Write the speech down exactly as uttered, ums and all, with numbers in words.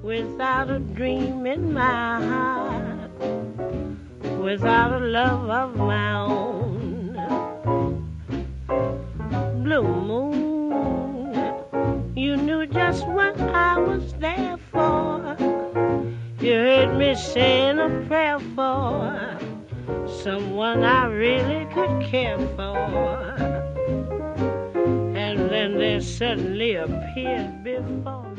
without a dream in my heart, without a love of my own. Blue moon, you knew just what I was there for. You heard me saying a prayer for someone I really could care for. And then they suddenly appeared before